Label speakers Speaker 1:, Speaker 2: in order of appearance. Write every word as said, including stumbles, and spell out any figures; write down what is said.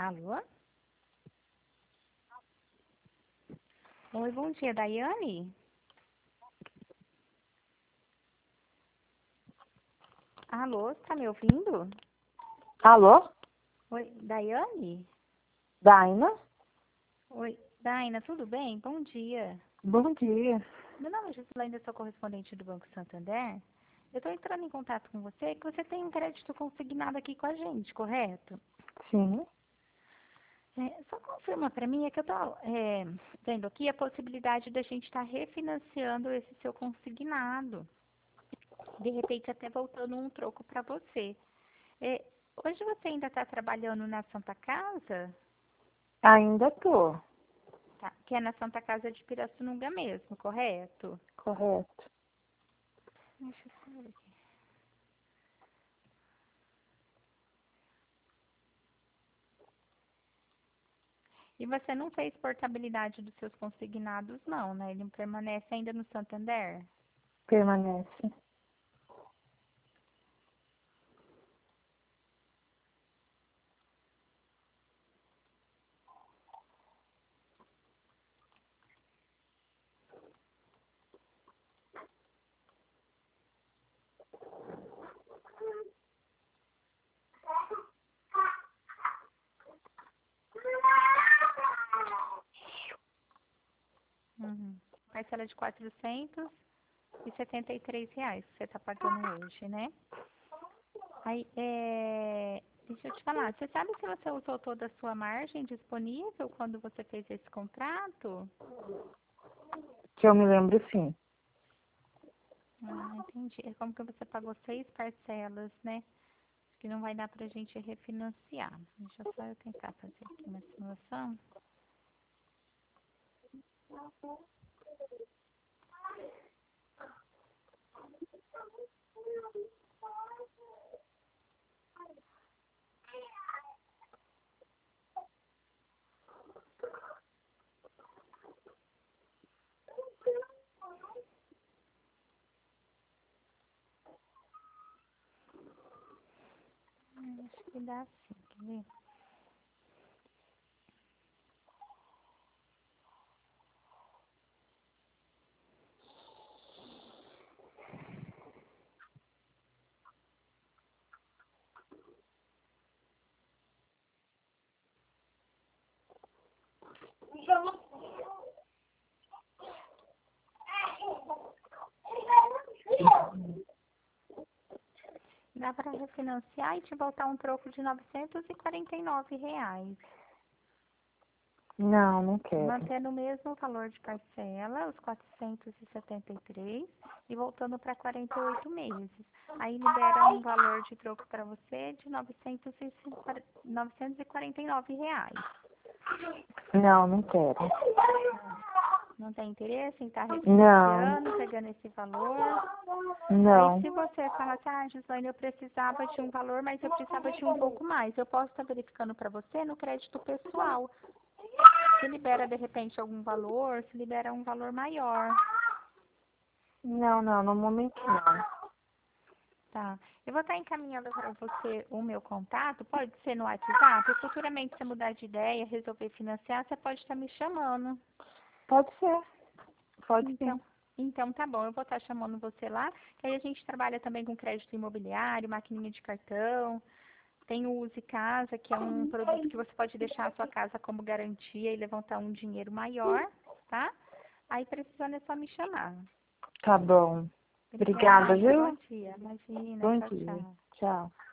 Speaker 1: Alô? Oi, bom dia, Daiane? Alô, tá me ouvindo?
Speaker 2: Alô?
Speaker 1: Oi, Daiane?
Speaker 2: Daina?
Speaker 1: Oi, Daina, tudo bem? Bom dia.
Speaker 2: Bom dia.
Speaker 1: Meu nome é Gislaine, eu sou correspondente do Banco Santander. Eu estou entrando em contato com você, que você tem um crédito consignado aqui com a gente, correto?
Speaker 2: Sim.
Speaker 1: É, só confirma para mim, é que eu estou é, vendo aqui a possibilidade da gente estar refinanciando esse seu consignado. De repente até voltando um troco para você. É, hoje você ainda está trabalhando na Santa Casa?
Speaker 2: Ainda tô.
Speaker 1: Tá, que é na Santa Casa de Pirassununga mesmo, correto?
Speaker 2: Correto.
Speaker 1: Deixa eu ver aqui. E você não fez portabilidade dos seus consignados, não, né? Ele permanece ainda no Santander?
Speaker 2: Permanece.
Speaker 1: Uhum. Parcela de quatrocentos e setenta e três reais que você está pagando hoje, né? Aí, é... deixa eu te falar, você sabe se você usou toda a sua margem disponível quando você fez esse contrato?
Speaker 2: Que eu me lembro, sim.
Speaker 1: Ah, entendi. É como que você pagou seis parcelas, né? Acho que não vai dar pra gente refinanciar. Deixa só eu tentar fazer aqui uma simulação. Hum, Acho que dá sim, quer ver? Dá para refinanciar e te voltar um troco de novecentos e quarenta e nove reais.
Speaker 2: Não, não quero.
Speaker 1: Mantendo o mesmo valor de parcela, os quatrocentos e setenta e três, e voltando para quarenta e oito meses. Aí libera um valor de troco para você de novecentos e quarenta e nove reais.
Speaker 2: Não, não quero.
Speaker 1: Não tem interesse em estar
Speaker 2: Não.
Speaker 1: refinanciando, pegando esse valor? Aí
Speaker 2: Não.
Speaker 1: se você falar assim, ah, Gislaine, eu precisava de um valor, mas eu precisava de um pouco mais, eu posso estar verificando para você no crédito pessoal. Se libera de repente algum valor, se libera um valor maior.
Speaker 2: Não, não, no momento não.
Speaker 1: Tá. Eu vou estar encaminhando para você o meu contato, pode ser no WhatsApp, futuramente se mudar de ideia, resolver financiar, você pode estar me chamando.
Speaker 2: Pode ser. Pode
Speaker 1: Então,
Speaker 2: sim.
Speaker 1: então tá bom, eu vou estar chamando você lá, que aí a gente trabalha também com crédito imobiliário, maquininha de cartão, tem o Use Casa, que é um produto que você pode deixar a sua casa como garantia e levantar um dinheiro maior, tá? Aí precisando é só me chamar.
Speaker 2: Tá bom. Obrigada,
Speaker 1: Obrigada, bom
Speaker 2: viu?
Speaker 1: dia. Imagina,
Speaker 2: Bom
Speaker 1: tchau,
Speaker 2: dia.
Speaker 1: tchau.
Speaker 2: Tchau.